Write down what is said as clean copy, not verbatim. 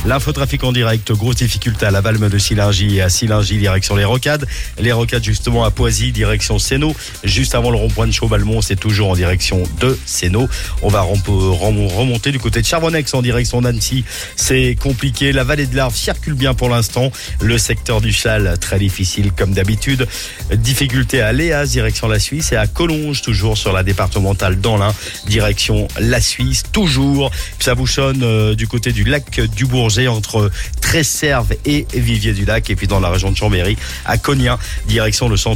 L'infotrafic en direct, grosse difficulté à la Valme de Sillingy et à Sillingy, direction les Rocades. Les Rocades justement à Poisy, direction Sénaux. Juste avant le rond-point de Chaubalmont, c'est toujours en direction de Sénaux. On va remonter du côté de Charbonnex en direction d'Annecy. C'est compliqué. La vallée de l'Arve circule bien pour l'instant. Le secteur du Chal, très difficile comme d'habitude. Difficulté à Léas, direction la Suisse. Et à Collonges, toujours sur la départementale dans l'Ain, direction la Suisse, toujours. Puis ça bouchonne du côté du lac du Bourget entre Tresserve et Vivier du Lac. Et puis dans la région de Chambéry, à Cognin, direction le centre